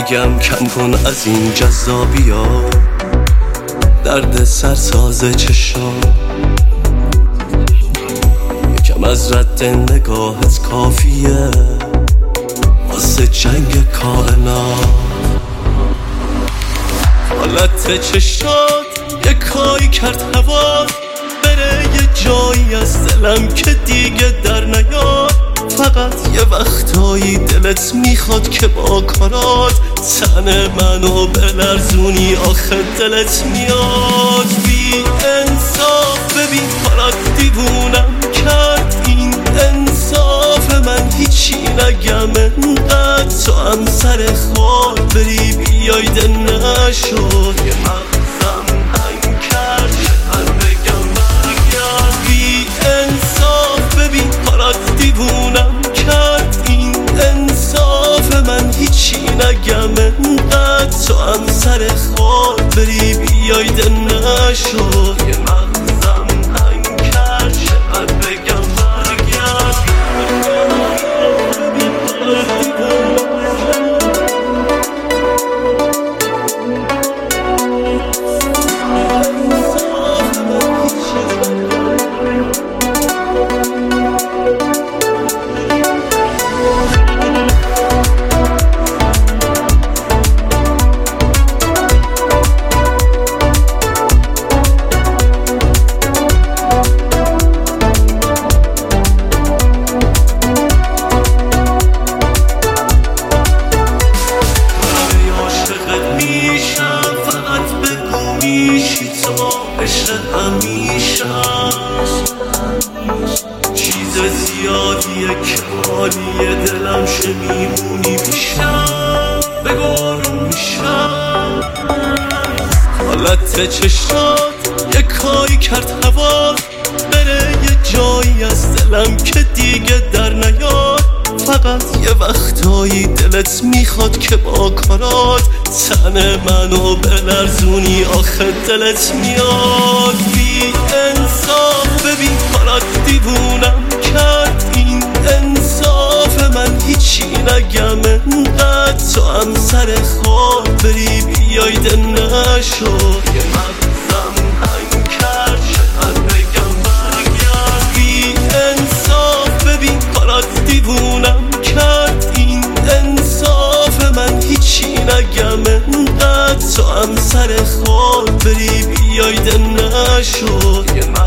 بگم کم کن از این جذابیا، درد سرساز چشام، یکم از رد نگاهت کافیه واسه جنگ کائنات. حالت چشات یه کاری کرد هوا بره یه جایی از دلم که دیگه در نیاد. فقط یه وقتایی دلت میخواد که با کارات تن منو بلرزونی، آخه دلت میاد. بی انصاف ببین حالات دیوونم کرد، این انصاف من هیچی نگم انقدر تو هم سر خوار بری بیای دل نشد. یه مغزم هنگ کرد من بگم برگرد. بی انصاف ببین حالات دیوونم کرد، این انصاف من هیچی نگم انقدر تو هم سر خوار بری بیای دل نشد. یه مغزم هنگ کرد من بگم برگرد. میشی تو عشق همیشه، چیز زیادیه که حالیه دلم شه میمونی بیشتر بگارم میشم. حالت چشات یه کاری کرد هوا بره یه جایی از دلم که دیگه در نیاد. فقط یه وقتایی دلت میخواد که با کارات تن منو بلرزونی، آخه دلت میاد. بی انصاف ببین حالات دیوونم کرد، این انصاف من هیچی نگم انقدر تو هم سر خواب بری بیای دل نشد. یه مغزم هنگ کرد شاید بگم برگرد. بی انصاف ببین حالات دیوونم کرد، این انصاف من هیچی نگم انقدر تو هم سر خواب بری بیای دل نشد.